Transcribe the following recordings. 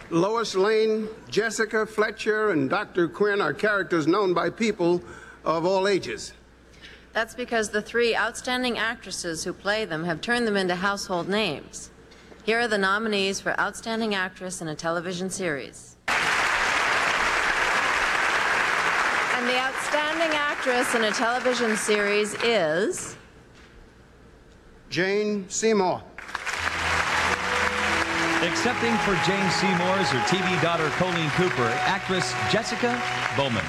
Lois Lane, Jessica, Fletcher, and Dr. Quinn are characters known by people of all ages. That's because the three outstanding actresses who play them have turned them into household names. Here are the nominees for Outstanding Actress in a Television Series. And the Outstanding Actress in a Television Series is... Jane Seymour. Accepting for Jane Seymour is her TV daughter Colleen Cooper, actress Jessica Bowman.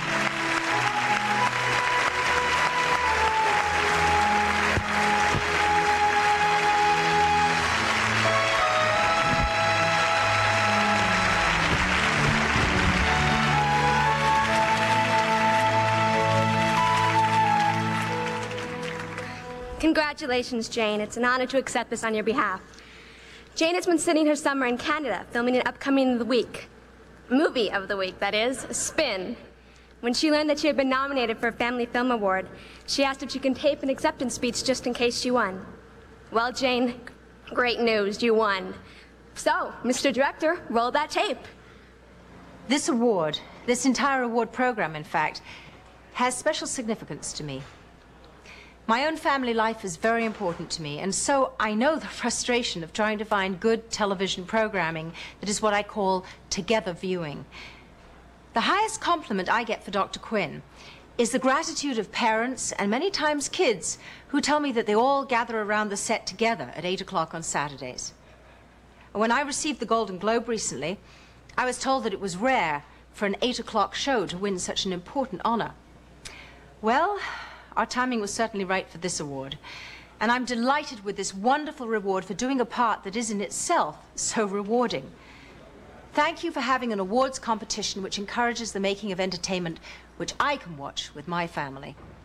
Congratulations, Jane. It's an honor to accept this on your behalf. Jane has been spending her summer in Canada, filming an upcoming movie of the week, that is, Spin. When she learned that she had been nominated for a Family Film Award, she asked if she can tape an acceptance speech just in case she won. Well, Jane, great news, you won. So, Mr. Director, roll that tape. This award, this entire award program, in fact, has special significance to me. My own family life is very important to me, and so I know the frustration of trying to find good television programming that is what I call together viewing. The highest compliment I get for Dr. Quinn is the gratitude of parents and many times kids who tell me that they all gather around the set together at 8 o'clock on Saturdays. When I received the Golden Globe recently, I was told that it was rare for an 8 o'clock show to win such an important honor. Well, our timing was certainly right for this award, and I'm delighted with this wonderful reward for doing a part that is in itself so rewarding. Thank you for having an awards competition which encourages the making of entertainment which I can watch with my family.